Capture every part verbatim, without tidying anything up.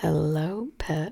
Hello, pet.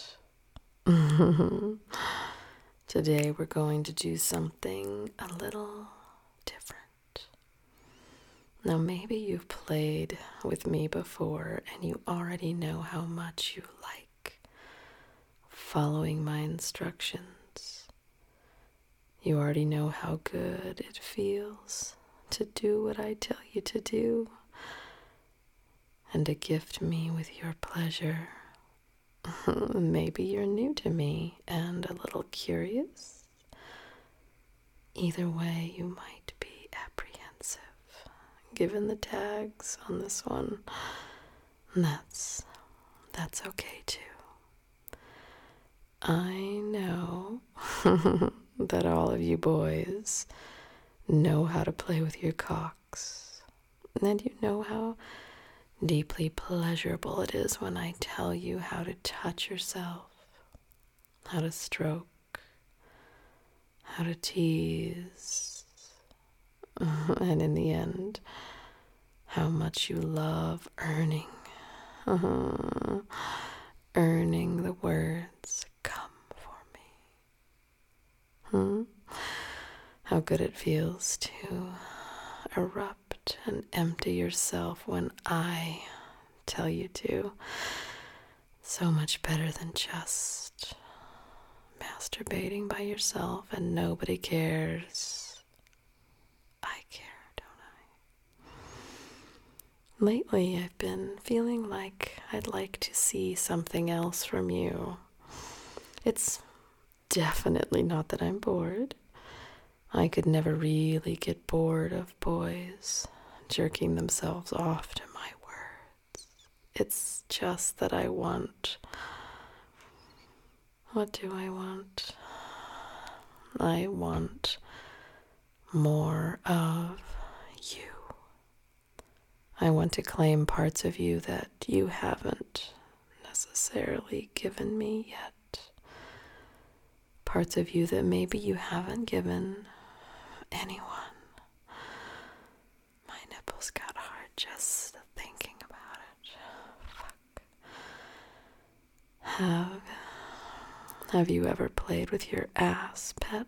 Today we're going to do something a little different. Now, maybe you've played with me before and you already know how much you like following my instructions. You already know how good it feels to do what I tell you to do and to gift me with your pleasure. Maybe you're new to me and a little curious. Either way, you might be apprehensive, given the tags on this one. That's, that's okay too. I know that all of you boys know how to play with your cocks, and you know how deeply pleasurable it is when I tell you how to touch yourself, how to stroke, how to tease, and in the end, how much you love earning, earning the words, "Come for me." Hmm? How good it feels to erupt and empty yourself when I tell you to. So much better than just masturbating by yourself and nobody cares. I care, don't I? Lately, I've been feeling like I'd like to see something else from you. It's definitely not that I'm bored. I could never really get bored of boys jerking themselves off to my words. It's just that I want... What do I want? I want more of you. I want to claim parts of you that you haven't necessarily given me yet. Parts of you that maybe you haven't given anyone. My nipples got hard just thinking about it. Fuck. Have, have you ever played with your ass, pet?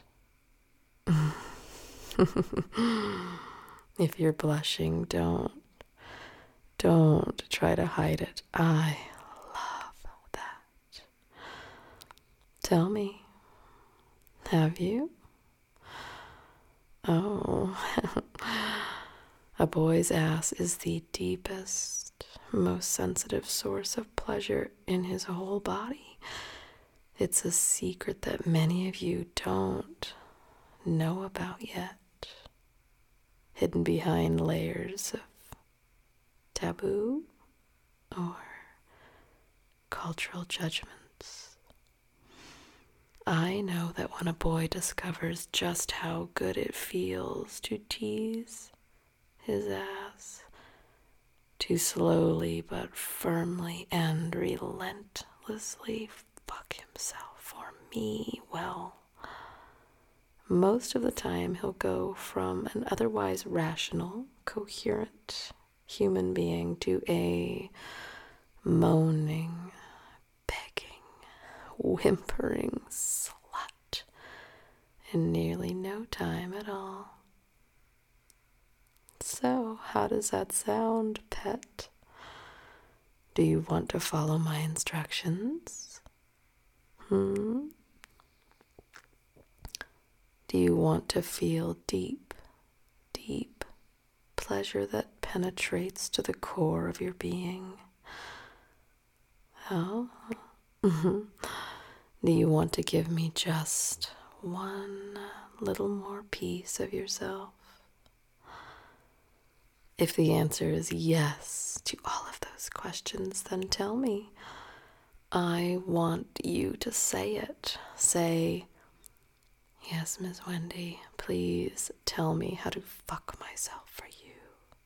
If you're blushing, don't, don't try to hide it. I love that. Tell me, have you? Oh, a boy's ass is the deepest, most sensitive source of pleasure in his whole body. It's a secret that many of you don't know about yet, hidden behind layers of taboo or cultural judgments. I know that when a boy discovers just how good it feels to tease his ass, to slowly but firmly and relentlessly fuck himself for me, well, most of the time he'll go from an otherwise rational, coherent human being to a moaning, begging, whimpering slut in nearly no time at all. So, how does that sound, pet? Do you want to follow my instructions? Hmm? Do you want to feel deep, deep pleasure that penetrates to the core of your being? Oh? Do you want to give me just one little more piece of yourself? If the answer is yes to all of those questions, then tell me. I want you to say it. Say, "Yes, Miss Wendy, please tell me how to fuck myself for you."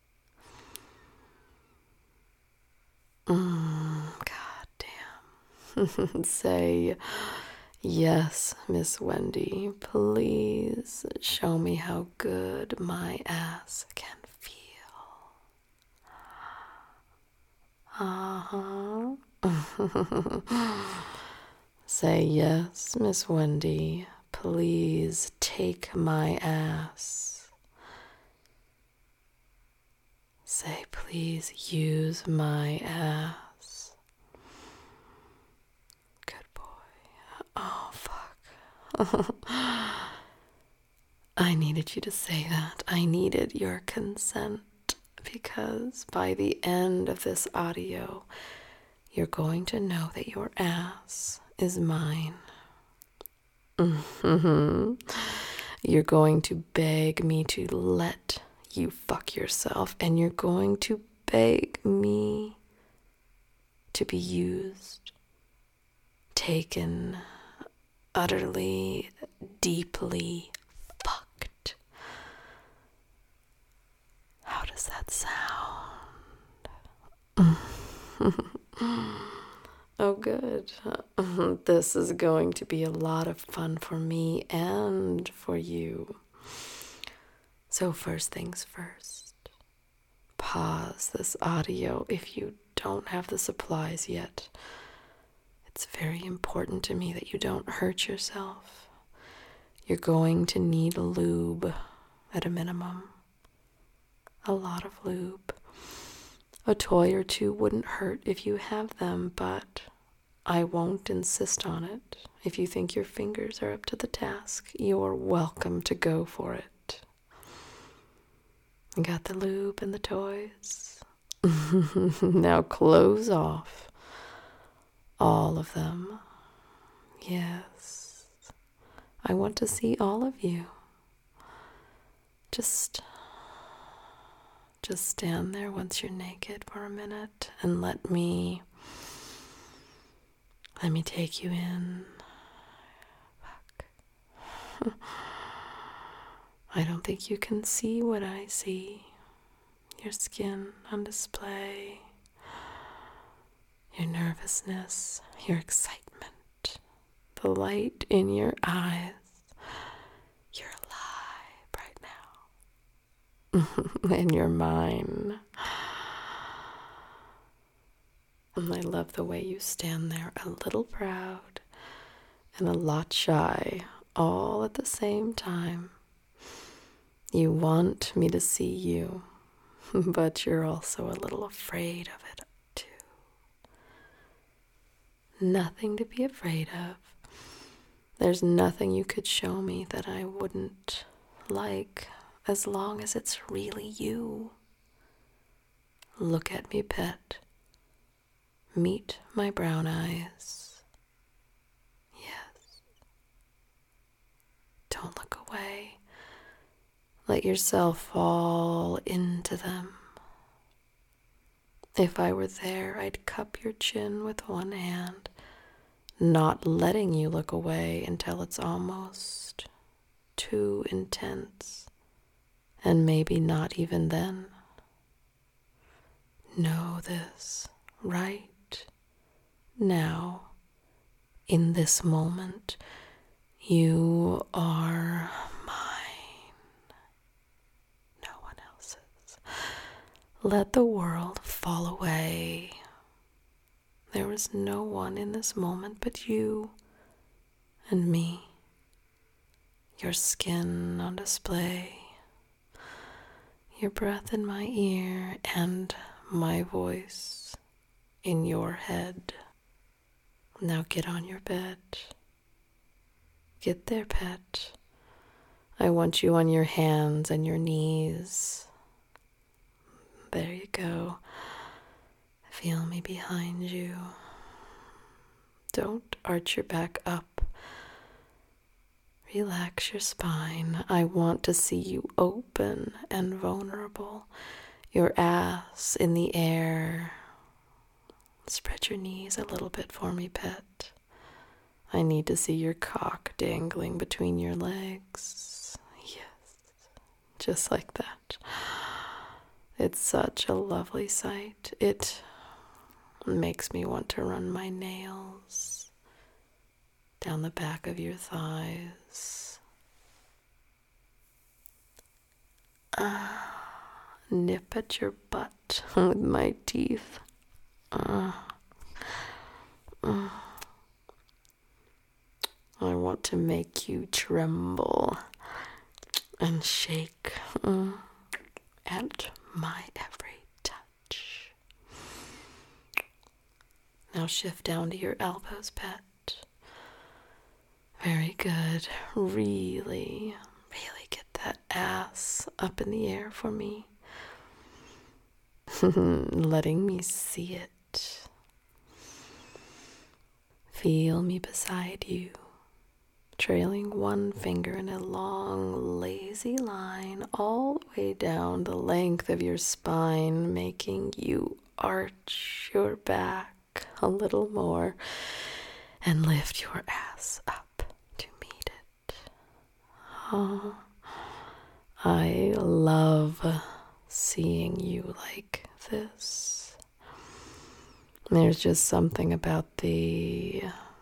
Mm, God damn. Say, "Yes, Miss Wendy, please show me how good my ass can feel." Uh-huh. Say yes, Miss Wendy. Please take my ass. Say please use my ass. Good boy. Oh, fuck. I needed you to say that. I needed your consent because by the end of this audio, you're going to know that your ass is mine. Mm-hmm. You're going to beg me to let you fuck yourself, and you're going to beg me to be used, taken, utterly, deeply fucked. How does that sound? Oh, good. This is going to be a lot of fun for me and for you. So first things first, pause this audio if you don't have the supplies yet. It's very important to me that you don't hurt yourself. You're going to need lube at a minimum. A lot of lube. A toy or two wouldn't hurt if you have them, but I won't insist on it. If you think your fingers are up to the task, you're welcome to go for it. Got the lube and the toys? Now close off. All of them. Yes. I want to see all of you. Just... Just stand there once you're naked for a minute and let me, let me take you in. Fuck. I don't think you can see what I see. Your skin on display, your nervousness, your excitement, the light in your eyes. You're alive right now. And you're mine. And I love the way you stand there, a little proud and a lot shy, all at the same time. You want me to see you, but you're also a little afraid of it too. Nothing to be afraid of. There's nothing you could show me that I wouldn't like, as long as it's really you. Look at me, pet. Meet my brown eyes. Yes. Don't look away. Let yourself fall into them. If I were there, I'd cup your chin with one hand, not letting you look away until it's almost too intense, and maybe not even then. Know this right now, in this moment, you are mine, no one else's. Let the world fall away. There is no one in this moment but you and me. Your skin on display, your breath in my ear, and my voice in your head. Now get on your bed. Get there, pet. I want you on your hands and your knees. There you go. Feel me behind you. Don't arch your back up. Relax your spine. I want to see you open and vulnerable. Your ass in the air. Spread your knees a little bit for me, pet. I need to see your cock dangling between your legs. Yes, just like that. It's such a lovely sight. It makes me want to run my nails down the back of your thighs. Ah, nip at your butt with my teeth. Uh, I want to make you tremble and shake mm, at my every touch. Now shift down to your elbows, pet. Very good. Really, really get that ass up in the air for me. Letting me see it. Feel me beside you, trailing one finger in a long, lazy line all the way down the length of your spine, making you arch your back a little more and lift your ass up to meet it. Oh, I love seeing you like this. There's just something about the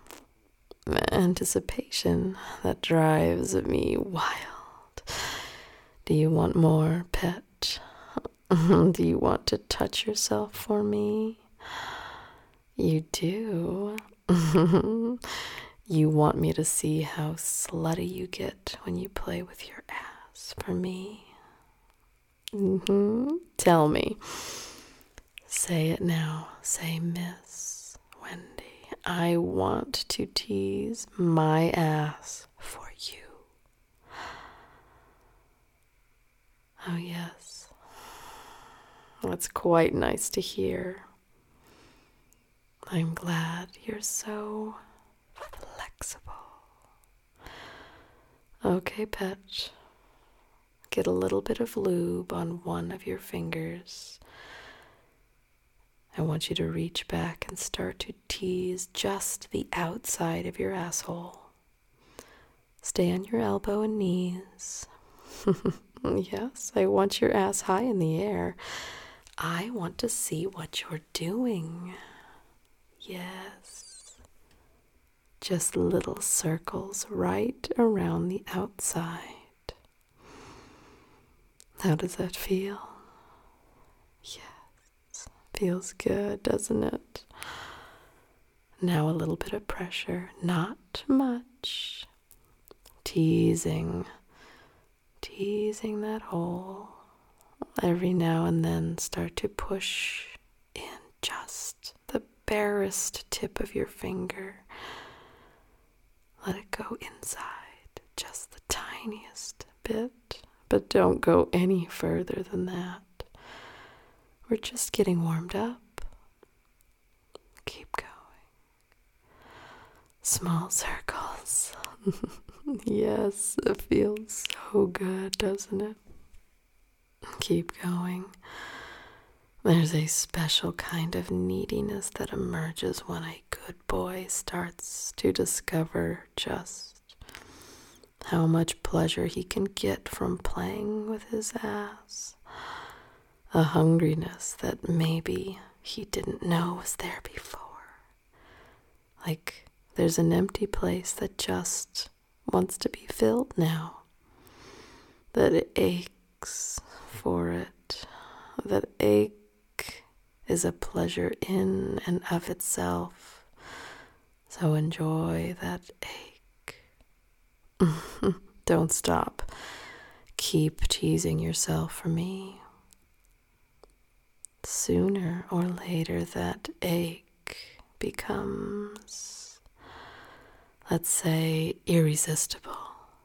anticipation that drives me wild. Do you want more, pet? Do you want to touch yourself for me? You do. You want me to see how slutty you get when you play with your ass for me? Mm-hmm. Tell me. Say it now. Say, Miss Wendy, I want to tease my ass for you. Oh, yes. That's quite nice to hear. I'm glad you're so flexible. Okay, pet. Get a little bit of lube on one of your fingers. I want you to reach back and start to tease just the outside of your asshole. Stay on your elbow and knees. Yes, I want your ass high in the air. I want to see what you're doing. Yes. Just little circles right around the outside. How does that feel? Yes. Feels good, doesn't it? Now a little bit of pressure, not much. Teasing, teasing that hole. Every now and then start to push in just the barest tip of your finger. Let it go inside, just the tiniest bit, but don't go any further than that. We're just getting warmed up. Keep going. Small circles. Yes, it feels so good, doesn't it? Keep going. There's a special kind of neediness that emerges when a good boy starts to discover just how much pleasure he can get from playing with his ass. A hungriness that maybe he didn't know was there before. Like there's an empty place that just wants to be filled now. That it aches for it. That ache is a pleasure in and of itself. So enjoy that ache. Don't stop. Keep teasing yourself for me. Sooner or later, that ache becomes, let's say, irresistible.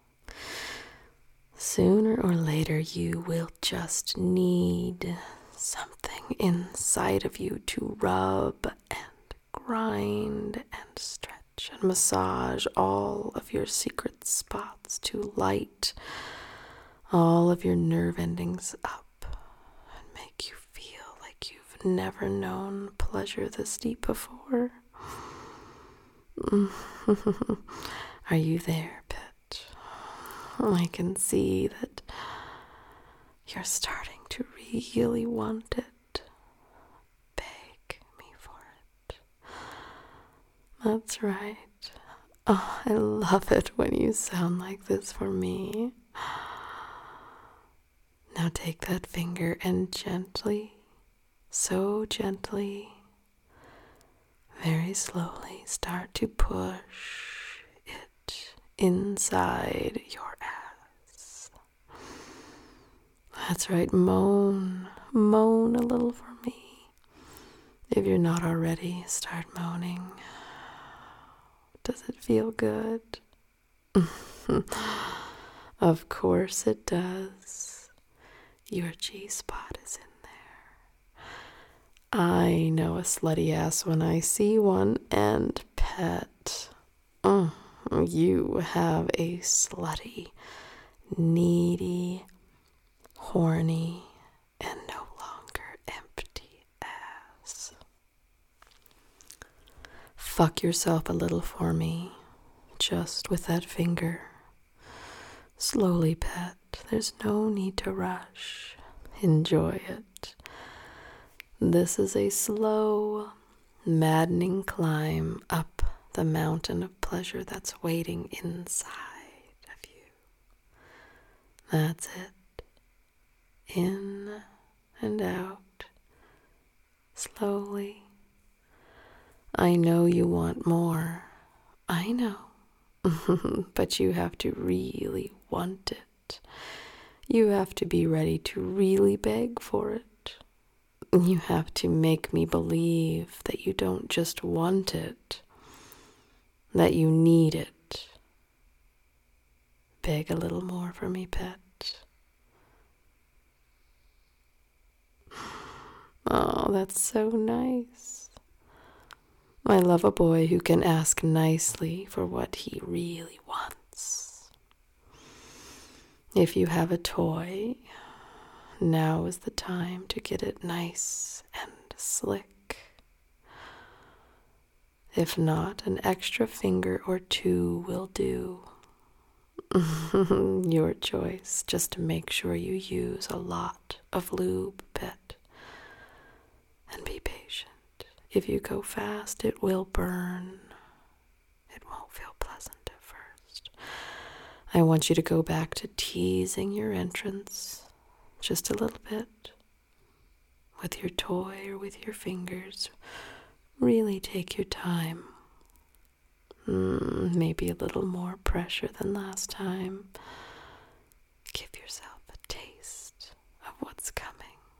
Sooner or later, you will just need something inside of you to rub and grind and stretch and massage all of your secret spots, to light all of your nerve endings up and make you feel like you've never known pleasure this deep before. Are you there, pet? I can see that you're starting to really want it. Beg me for it. That's right. Oh, I love it when you sound like this for me. Now take that finger and gently, so gently, very slowly start to push it inside your ass. That's right, moan, moan a little for me. If you're not already, start moaning. Does it feel good? Of course it does. Your G-spot is in there. I know a slutty ass when I see one, and pet, mm, you have a slutty, needy, horny, and no longer empty ass. Fuck yourself a little for me, just with that finger. Slowly, pet. There's no need to rush. Enjoy it. This is a slow, maddening climb up the mountain of pleasure that's waiting inside of you. That's it. In and out. Slowly. I know you want more. I know. But you have to really want it. You have to be ready to really beg for it. You have to make me believe that you don't just want it, that you need it. Beg a little more for me, pet. Oh, that's so nice. I love a boy who can ask nicely for what he really wants. If you have a toy, now is the time to get it nice and slick. If not, an extra finger or two will do. Your choice, just to make sure you use a lot of lube, pet. And be patient. If you go fast, it will burn. It won't feel pleasant at first. I want you to go back to teasing your entrance just a little bit. With your toy or with your fingers. Really take your time. Mm, maybe a little more pressure than last time. Give yourself a taste of what's coming.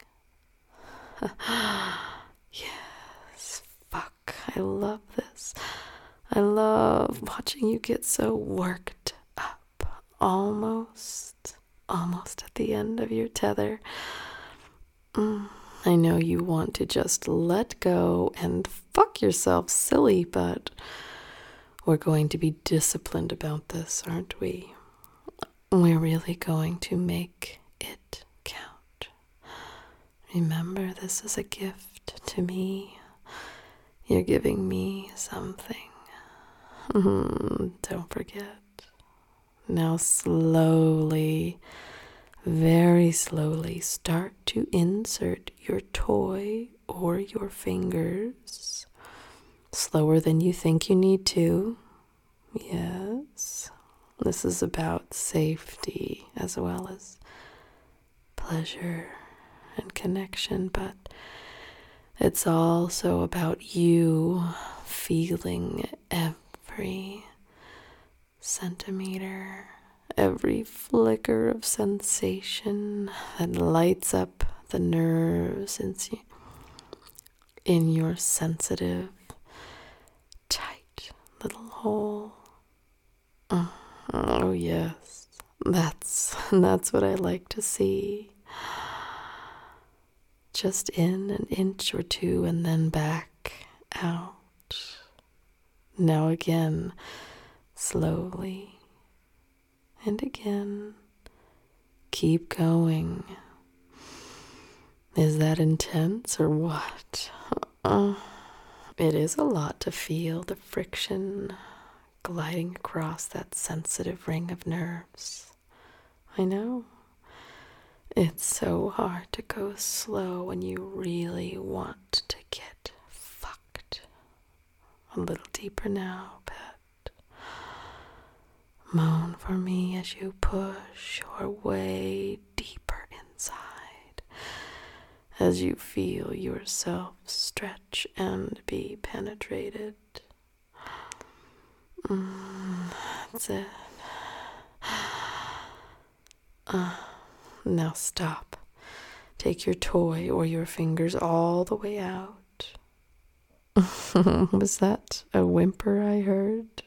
Yes, fuck, I love this. I love watching you get so worked up. Almost, almost at the end of your tether. Mm, I know you want to just let go and fuck yourself silly, but we're going to be disciplined about this, aren't we? We're really going to make it count. Remember, this is a gift to me. You're giving me something. Don't forget. Now slowly, very slowly, start to insert your toy or your fingers. Slower than you think you need to. Yes. This is about safety as well as pleasure and connection, but it's also about you feeling every centimeter, every flicker of sensation that lights up the nerves in your sensitive, tight little hole. Oh yes, that's that's what I like to see. Just in an inch or two and then back out. Now again, slowly. And again. Keep going. Is that intense or what? Uh, it is a lot to feel the friction gliding across that sensitive ring of nerves. I know. It's so hard to go slow when you really want to get fucked. A little deeper now, pet. Moan for me as you push your way deeper inside as you feel yourself stretch and be penetrated. Mm, that's it. Uh, now stop. Take your toy or your fingers all the way out. Was that a whimper I heard?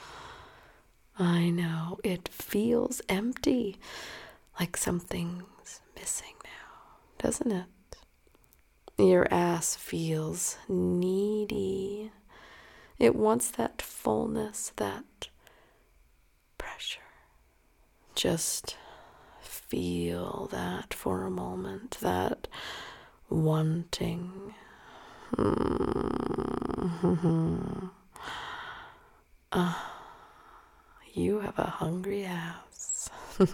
I know, it feels empty, like something's missing now, doesn't it? Your ass feels needy. It wants that fullness, that pressure. Just feel that for a moment, that wanting. Mm-hmm. Uh, you have a hungry ass.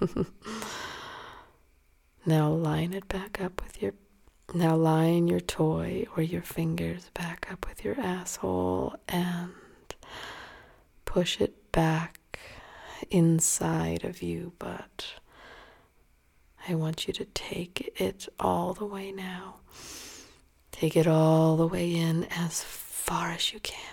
Now line it back up with your Now line your toy or your fingers back up with your asshole and push it back inside of you, but I want you to take it all the way now. Take it all the way in as far as you can.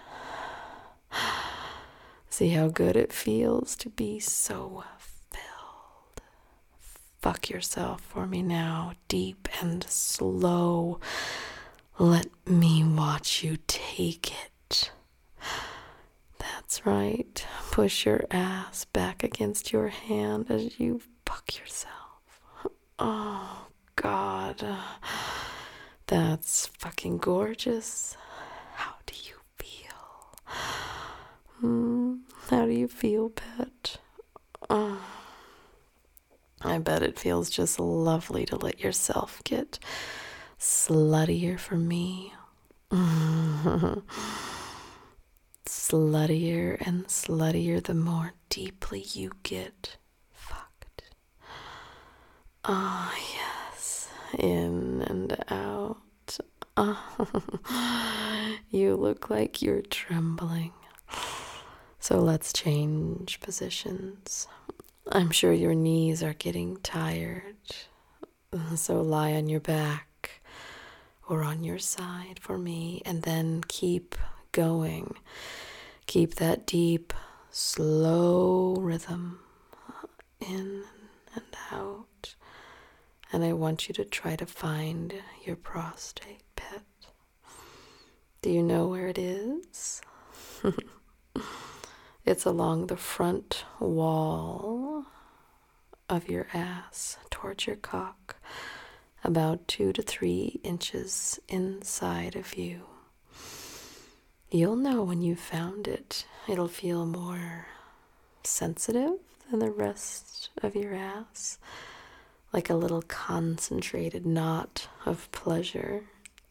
See how good it feels to be so filled. Fuck yourself for me now, deep and slow. Let me watch you take it. That's right. Push your ass back against your hand as you fuck yourself. Oh, God. That's fucking gorgeous. How do you feel? Hmm, how do you feel, pet? Oh, I bet it feels just lovely to let yourself get sluttier for me. Sluttier and sluttier the more deeply you get fucked. Ah, oh, yes. In and out. Oh, you look like you're trembling. So let's change positions. I'm sure your knees are getting tired. So lie on your back or on your side for me, and then keep going. Keep that deep, slow rhythm in and out. And I want you to try to find your prostate, pet. Do you know where it is? It's along the front wall of your ass towards your cock, about two to three inches inside of you. You'll know when you've found it. It'll feel more sensitive than the rest of your ass, like a little concentrated knot of pleasure.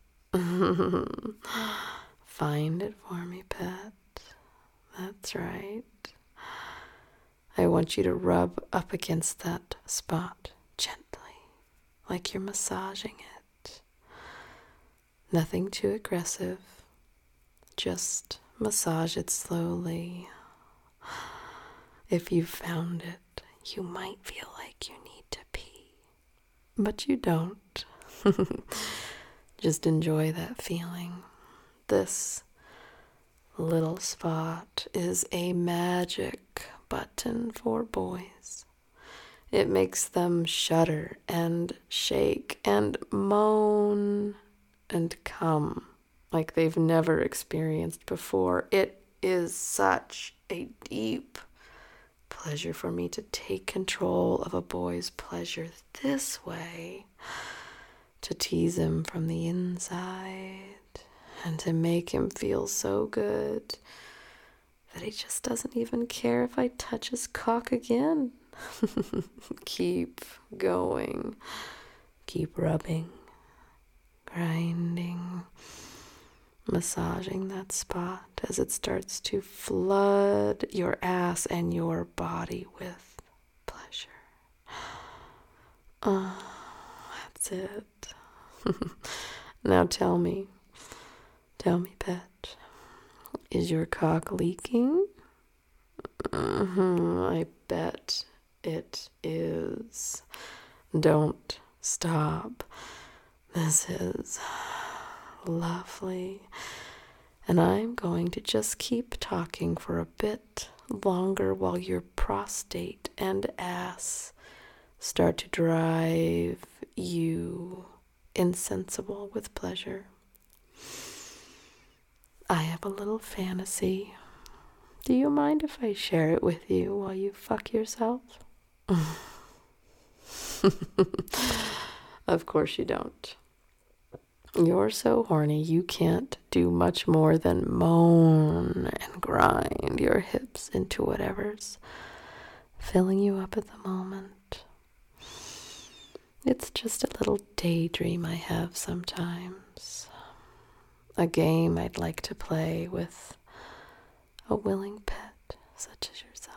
Find it for me, pet. That's right. I want you to rub up against that spot gently, like you're massaging it. Nothing too aggressive. Just massage it slowly. If you've found it, you might feel like you need to pee, but you don't. Just enjoy that feeling. This little spot is a magic button for boys. It makes them shudder and shake and moan and come like they've never experienced before. It is such a deep pleasure for me to take control of a boy's pleasure this way, to tease him from the inside and to make him feel so good that he just doesn't even care if I touch his cock again. Keep going. Keep rubbing, grinding, massaging that spot as it starts to flood your ass and your body with pleasure. Oh, that's it. Now tell me, tell me, pet, is your cock leaking? Mm-hmm, I bet it is. Don't stop. This is lovely. And I'm going to just keep talking for a bit longer while your prostate and ass start to drive you insensible with pleasure. I have a little fantasy. Do you mind if I share it with you while you fuck yourself? Of course you don't. You're so horny you can't do much more than moan and grind your hips into whatever's filling you up at the moment. It's just a little daydream I have sometimes. A game I'd like to play with a willing pet such as yourself.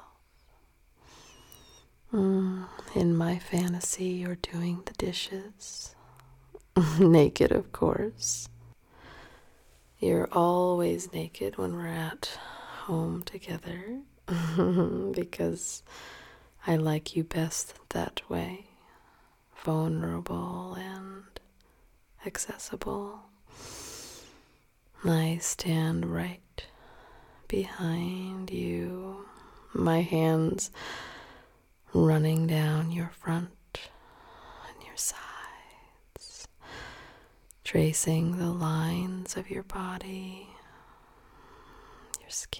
Mm, in my fantasy, you're doing the dishes. Naked, of course. You're always naked when we're at home together because I like you best that way. Vulnerable and accessible. I stand right behind you, my hands running down your front and your sides, tracing the lines of your body, your skin,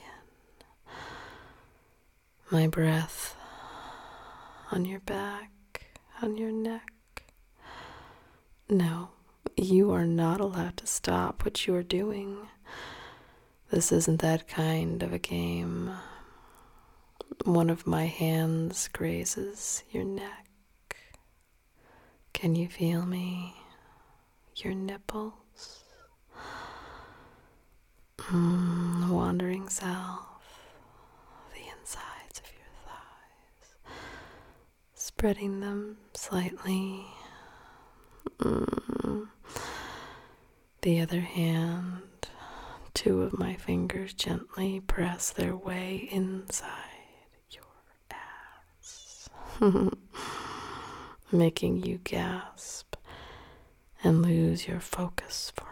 my breath on your back, on your neck. No, you are not allowed to stop what you are doing. This isn't that kind of a game. One of my hands grazes your neck. Can you feel me? Your nipples? Mm, wandering south, the insides of your thighs, spreading them slightly. Mm. The other hand, two of my fingers gently press their way inside your ass, making you gasp and lose your focus for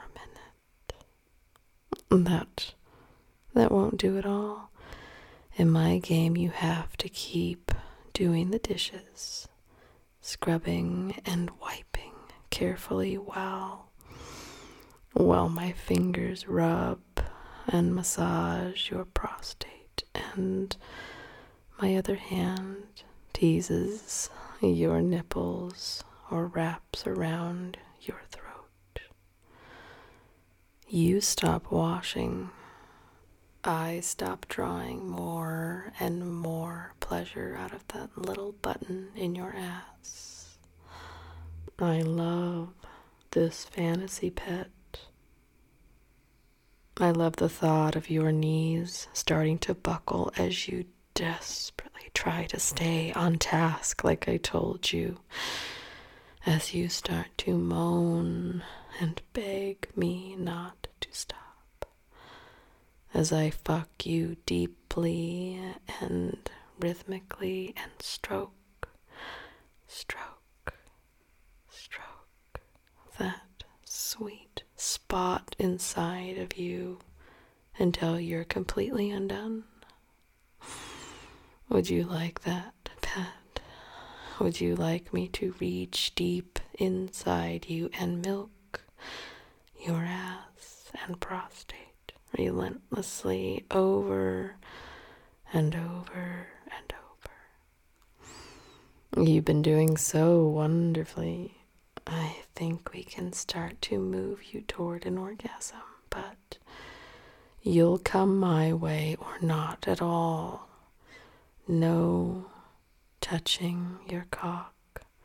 a minute. That, that won't do it all. In my game, you have to keep doing the dishes, scrubbing and wiping carefully while, while my fingers rub and massage your prostate, and my other hand teases your nipples or wraps around your throat. You stop washing. I stop drawing more and more pleasure out of that little button in your ass. I love this fantasy pet. I love the thought of your knees starting to buckle as you desperately try to stay on task like I told you, as you start to moan and beg me not to stop, as I fuck you deeply and rhythmically and stroke, stroke, stroke that sweet spot inside of you until you're completely undone. Would you like that, pet? Would you like me to reach deep inside you and milk your ass and prostate relentlessly over and over and over? You've been doing so wonderfully. I think we can start to move you toward an orgasm, but you'll come my way or not at all. No touching your cock.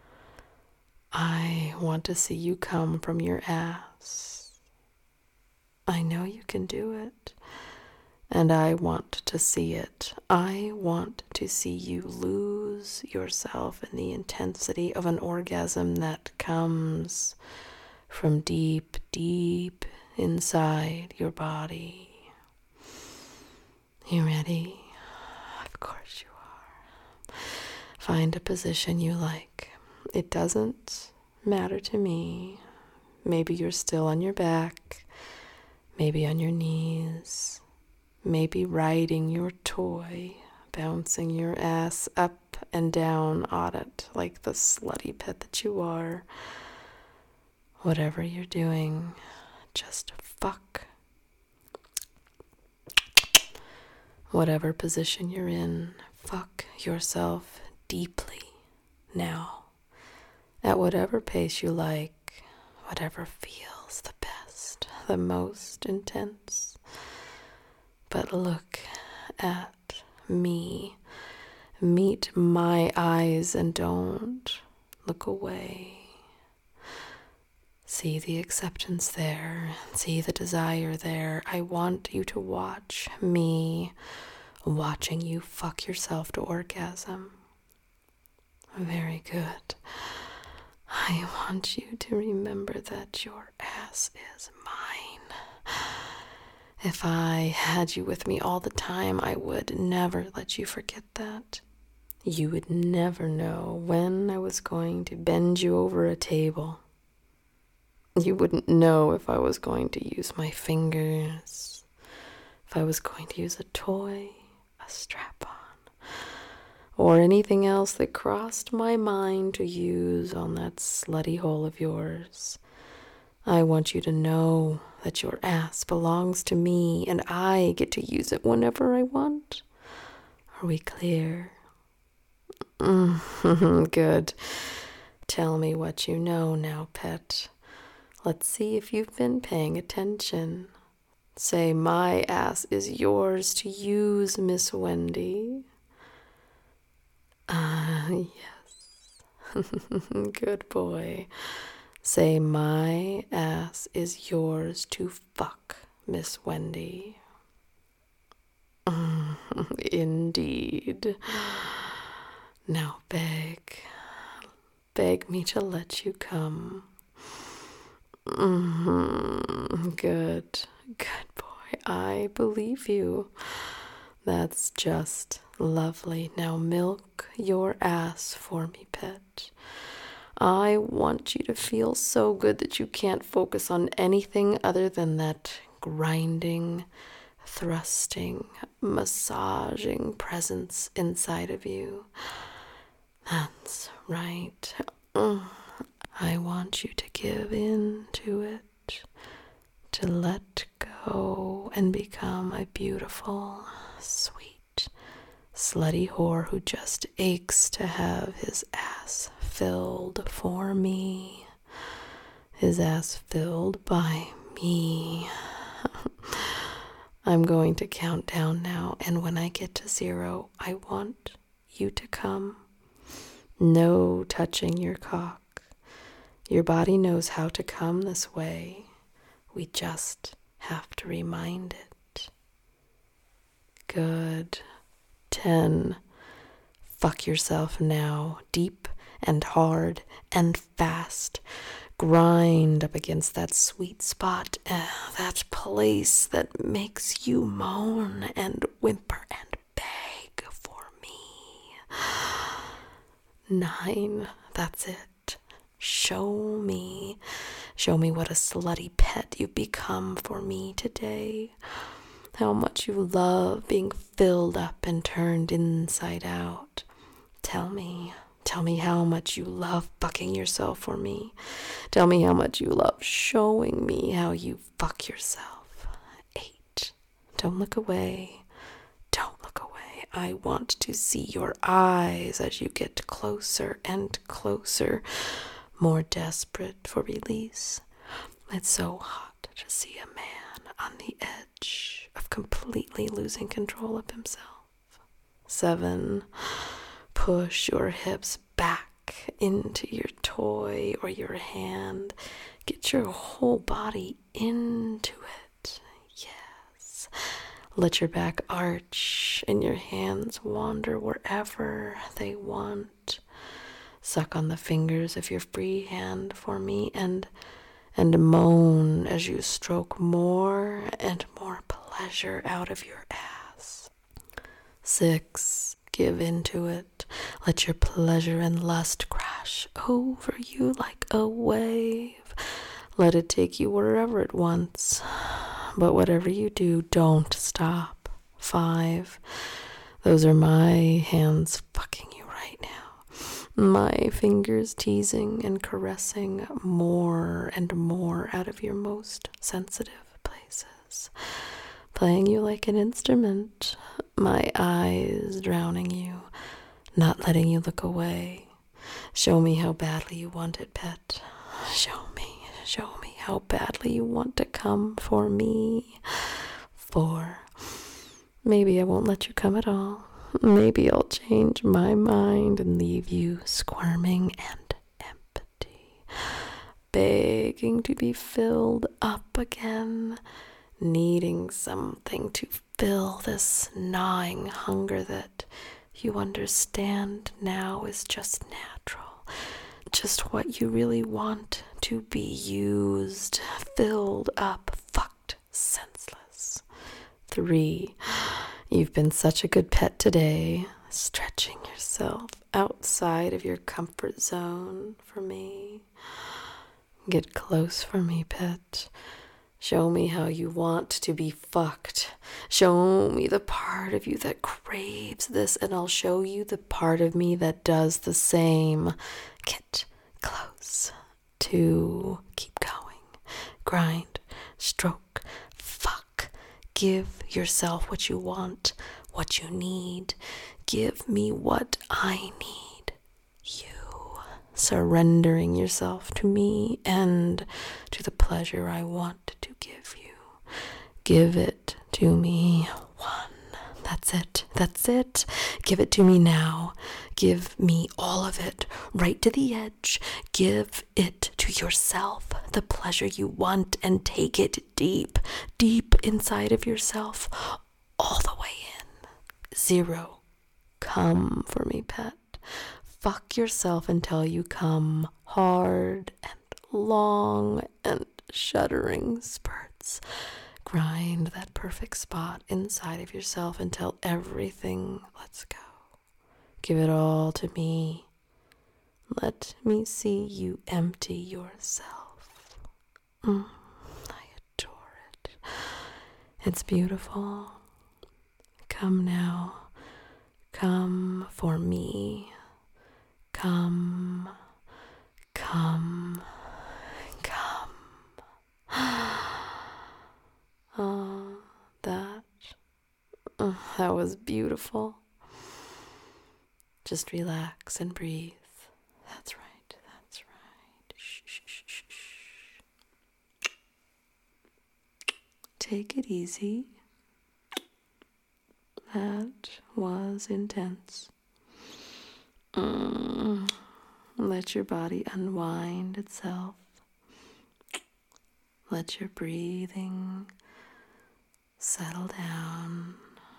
I want to see you come from your ass. I know you can do it, and I want to see it. I want to see you lose yourself in the intensity of an orgasm that comes from deep, deep inside your body. You ready? Of course you are. Find a position you like. It doesn't matter to me. Maybe you're still on your back, maybe on your knees, maybe riding your toy, bouncing your ass up and down on it like the slutty pet that you are. Whatever you're doing, just fuck. Whatever position you're in, fuck yourself deeply now, at whatever pace you like, whatever feels the best, the most intense. But look at me. Meet my eyes and don't look away. See the acceptance there. See the desire there. I want you to watch me watching you fuck yourself to orgasm. Very good. I want you to remember that your ass is mine. If I had you with me all the time, I would never let you forget that. You would never know when I was going to bend you over a table. You wouldn't know if I was going to use my fingers, if I was going to use a toy, a strap-on, or anything else that crossed my mind to use on that slutty hole of yours. I want you to know that your ass belongs to me and I get to use it whenever I want. Are we clear? Mm, good. Tell me what you know now, pet. Let's see if you've been paying attention. Say, my ass is yours to use, Miss Wendy. Ah, uh, yes. Good boy. Say, my ass is yours to fuck, Miss Wendy. Indeed. Now beg, beg me to let you come. Mm-hmm. Good, good boy. I believe you. That's just lovely. Now milk your ass for me, pet. I want you to feel so good that you can't focus on anything other than that grinding, thrusting, massaging presence inside of you. That's right. Mm. I want you to give in to it, to let go and become a beautiful, sweet, slutty whore who just aches to have his ass filled for me. His ass filled by me. I'm going to count down now, and when I get to zero, I want you to come. No touching your cock. Your body knows how to come this way. We just have to remind it. Good. Ten. Fuck yourself now, deep and hard and fast. Grind up against that sweet spot, uh, that place that makes you moan and whimper and beg for me. Nine. That's it. Show me, show me what a slutty pet you've become for me today. How much you love being filled up and turned inside out. Tell me, tell me how much you love fucking yourself for me. Tell me how much you love showing me how you fuck yourself. Eight. Don't look away. Don't look away. I want to see your eyes as you get closer and closer. More desperate for release. It's so hot to see a man on the edge of completely losing control of himself. Seven, push your hips back into your toy or your hand. Get your whole body into it. Yes. Let your back arch and your hands wander wherever they want. Suck on the fingers of your free hand for me and and moan as you stroke more and more pleasure out of your ass. Six, give into it. Let your pleasure and lust crash over you like a wave. Let it take you wherever it wants. But whatever you do, don't stop. Five. Those are my hands fucking you right now. My fingers teasing and caressing more and more out of your most sensitive places. Playing you like an instrument. My eyes drowning you, not letting you look away. Show me how badly you want it, pet. Show me, show me how badly you want to come for me. Four. Maybe I won't let you come at all. Maybe I'll change my mind and leave you squirming and empty, begging to be filled up again, needing something to fill this gnawing hunger that you understand now is just natural, just what you really want to be used, filled up, fucked, senseless. Three, you've been such a good pet today, stretching yourself outside of your comfort zone for me. Get close for me, pet. Show me how you want to be fucked. Show me the part of you that craves this, and I'll show you the part of me that does the same. Get close. Two. Keep going. Grind. Stroke. Fuck. Give yourself what you want, what you need. Give me what I need. You. Surrendering yourself to me and to the pleasure I want to give you. Give it to me. One. That's it. That's it. Give it to me now. Give me all of it, right to the edge. Give it to yourself, the pleasure you want, and take it deep, deep inside of yourself, all the way in. Zero. Come for me, pet. Fuck yourself until you come hard and long and shuddering spurts. Grind that perfect spot inside of yourself until everything lets go. Give it all to me. Let me see you empty yourself. Mm, I adore it. It's beautiful. Come now. Come for me. Come, come, come. Oh, that, oh, that was beautiful. Just relax and breathe. That's right, that's right. Shh, shh, shh, shh, shh. Take it easy. That was intense. Mm. Let your body unwind itself. Let your breathing settle down.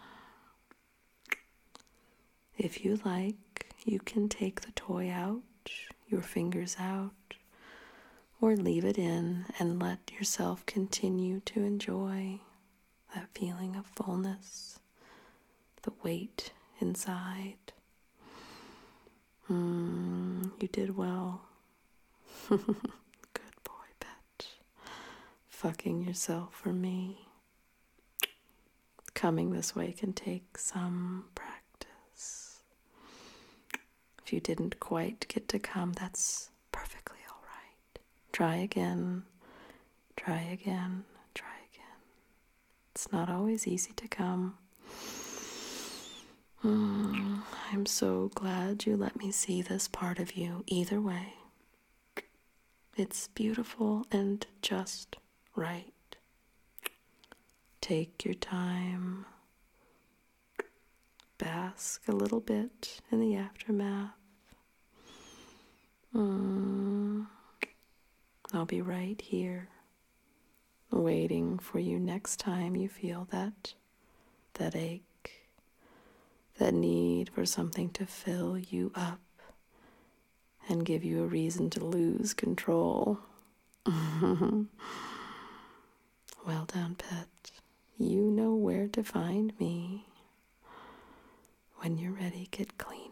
If you like, you can take the toy out, your fingers out, or leave it in and let yourself continue to enjoy that feeling of fullness, the weight inside. Mm, you did well. Good boy, pet. Fucking yourself for me. Coming this way can take some practice. If you didn't quite get to come, that's perfectly all right. Try again. Try again. Try again. It's not always easy to come. Mm, I'm so glad you let me see this part of you. Either way, it's beautiful and just right. Take your time. Bask a little bit in the aftermath. Mm, I'll be right here, waiting for you next time you feel that, that ache. That need for something to fill you up and give you a reason to lose control. Well done, pet. You know where to find me. When you're ready, get clean.